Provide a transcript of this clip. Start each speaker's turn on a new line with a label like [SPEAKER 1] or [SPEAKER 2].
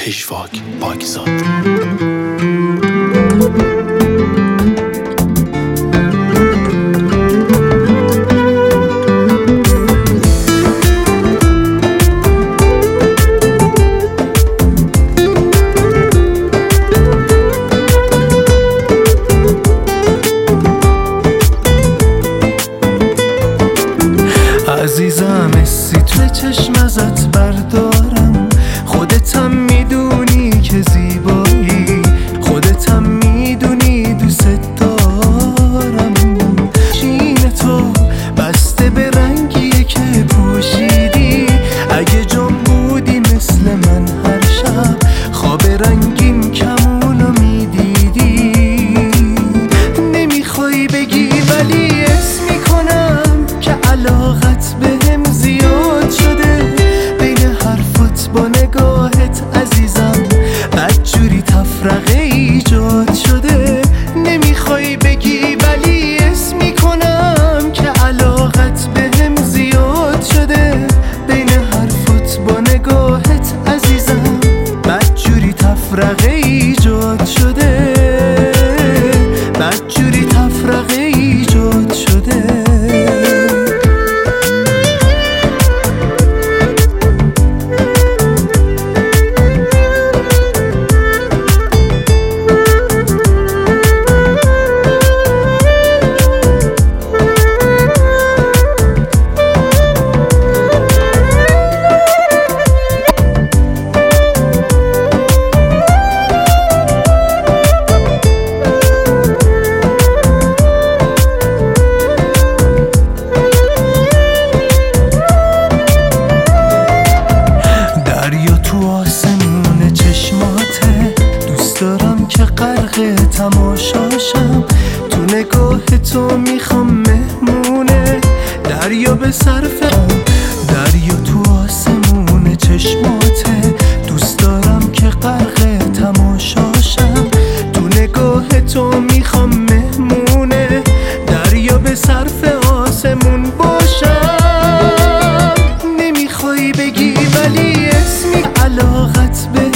[SPEAKER 1] هشواک پاکزاد.
[SPEAKER 2] عزیزم حسی توی چشم ازت بردارم، خودتم میدونی که زیبایی، خودتم میدونی دوست دارم. چین تو بسته به رنگیه که پوشیدی، اگه جام بودی مثل من هر شب خواب رنگین کمونو میدیدی. نمیخوای بگی ولی اسم میکنم که علاقت بهم زیاد شده، بین حرفات با نگاهت عزیزم بدجوری تفرقه ایجاد شده. نمیخوای بگی ولی اسم میکنم که علاقت بهم زیاد شده، بین حرفات با نگاهت عزیزم بدجوری تفرقه ایجاد شده، بدجوری تفرقه ایجاد شده. که غرق تماشاشم، تو نگاه تو میخوام مهمونه. دریا به صرفم، دریا تو آسمون چشماته، دوست دارم که غرق تماشاشم، تو نگاه تو میخوام مهمونه. دریا به صرف آسمون باشم. نمیخوای بگی ولی اسمی علاقت به